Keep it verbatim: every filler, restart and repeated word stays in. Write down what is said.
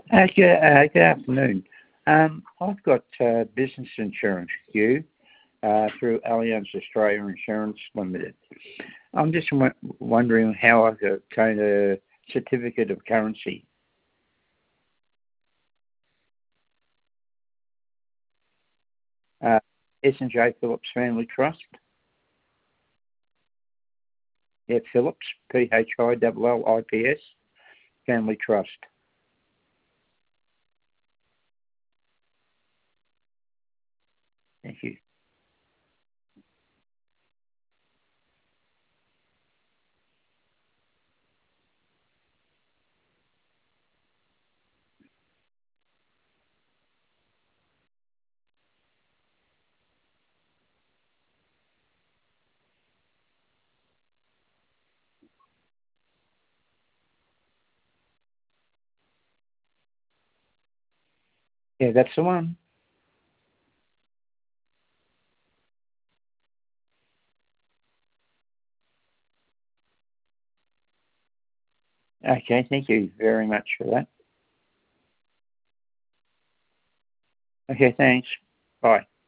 Uh, good, uh, good afternoon. Um, I've got uh, business insurance with you uh, through Allianz Australia Insurance Limited. I'm just w- wondering how I could obtain a certificate of currency. Uh, S and J Phillips Family Trust. Yeah, Phillips, P H I L L I P S, Family Trust. Thank you. Yeah, that's the one. Okay, thank you very much for that. Okay, thanks. Bye.